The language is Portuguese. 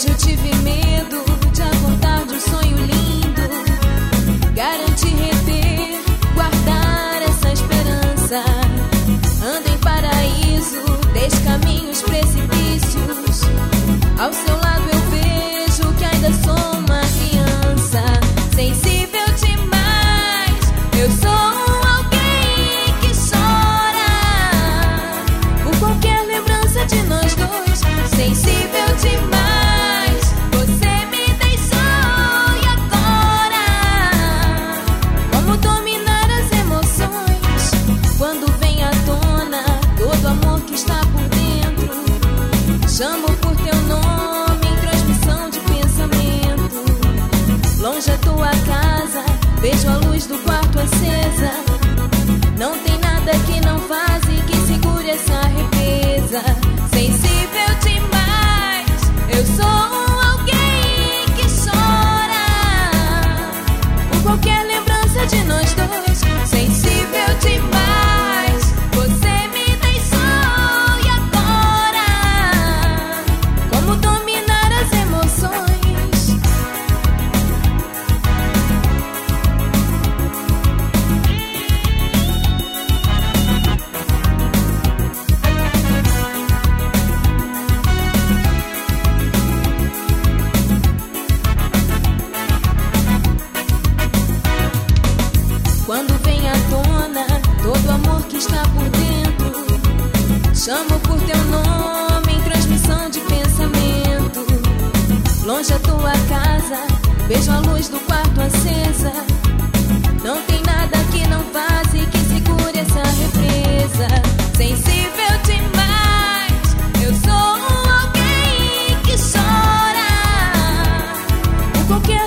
Hoje eu tive medo de acordar de um sonho lindo. Garanti reter, guardar essa esperança. Ando em paraíso, descaminhos, precipícios. Ao seu lado eu vejo que ainda sou uma criança. Sensível demais, eu sou alguém que chora por qualquer lembrança de nós dois. Sensível demais, você me deixou e agora? Como dominar as emoções quando vem à tona todo amor que está por dentro? Chamo por teu nome em transmissão de pensamento. Longe é tua casa, vejo a luz do quarto acesa. Não tem nada que não faz e que segure essa represa. Sensível demais, eu sou alguém que chora por qualquer lembrança de nós dois. Sensível demais, você me deixou e agora? Como dominar as emoções? Quando vem à tona todo amor que está por dentro, chamo por teu nome em transmissão de pensamento. Longe é tua casa, vejo a luz do quarto acesa. Não tem nada que não faz e que segure essa represa. Sensível demais, eu sou alguém que chora por qualquer